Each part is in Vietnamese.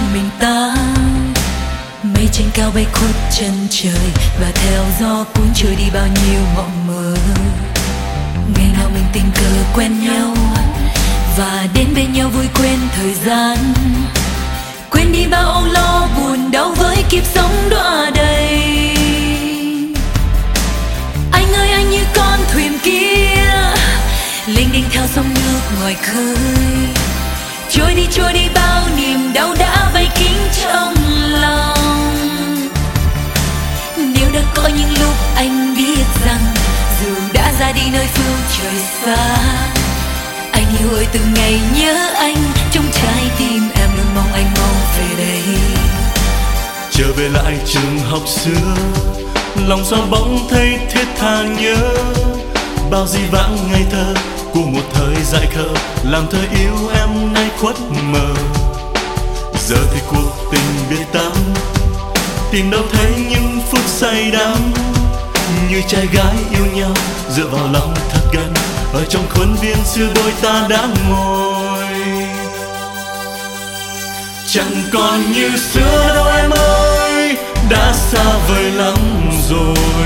mình ta. Mây trên cao bay khuất chân trời, và theo gió cuốn trôi đi bao nhiêu mộng mơ. Ngày nào mình tình cờ quen nhau, và đến bên nhau vui quên thời gian. Quên đi bao âu lo buồn đau với kiếp sống đọa đầy. Anh ơi anh như con thuyền kia, lênh đênh theo sông nước ngoài khơi. Trôi đi bao niềm đau đã vây kín trong lòng. Nếu đã có những lúc anh biết rằng, dù đã ra đi nơi phương trời xa, anh yêu ơi từng ngày nhớ anh, trong trái tim em luôn mong anh mau về đây. Trở về lại trường học xưa, lòng sao bỗng thấy thiết tha nhớ. Bao dĩ vãng ngây thơ của một thời dại khờ, làm thơ yêu em nay khuất mờ. Giờ thì cuộc tình biệt tăm, tìm đâu thấy những phút say đắm. Như trai gái yêu nhau dựa vào lòng thật gần, ở trong khuôn viên xưa đôi ta đã ngồi. Chẳng còn như xưa đâu em ơi, đã xa vời lắm rồi.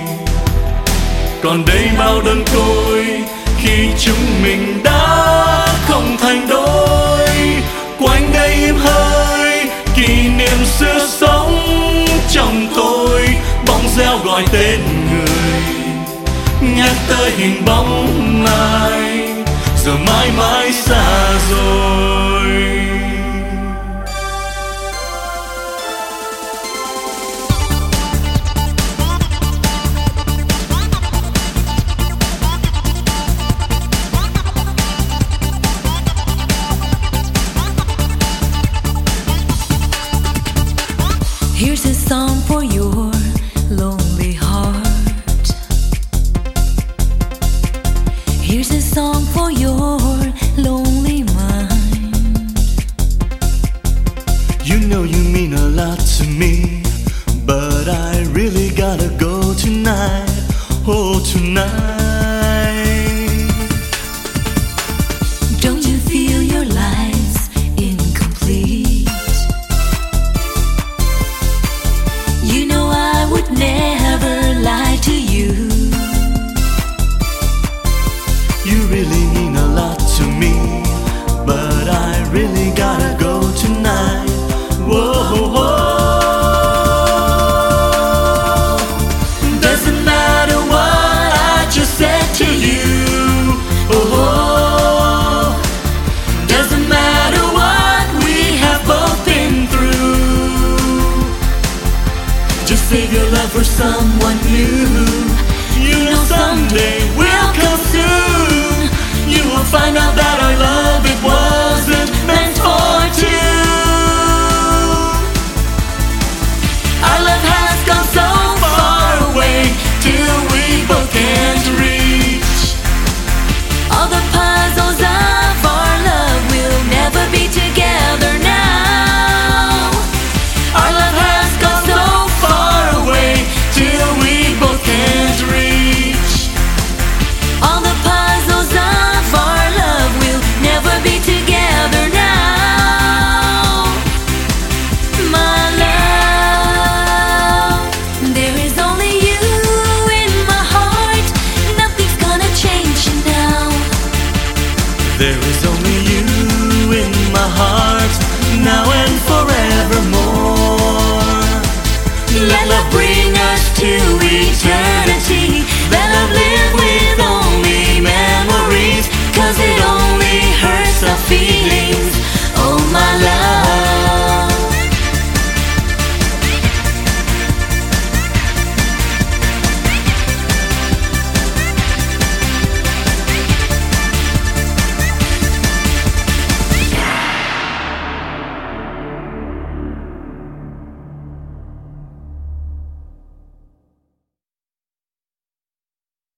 Còn đây bao đơn côi khi chúng mình đã không thành đôi. Quanh đây im hơi kỷ niệm xưa sống trong tôi, bóng reo gọi tên người, nhắc tới hình bóng ai giờ mãi mãi xa rồi. Here's a song for your lonely heart. Here's a song for your lonely mind. You know you mean a lot to me, but I really gotta go tonight. Oh, tonight. Don't you feel your life's incomplete? You know I would never lie to you. You really mean a lot to me, but I really gotta go tonight. Whoa, whoa. Doesn't matter what I just said to you. Oh, doesn't matter what we have both been through. Just save your love for someone new. You know someday will come soon. You will find out that our love, it was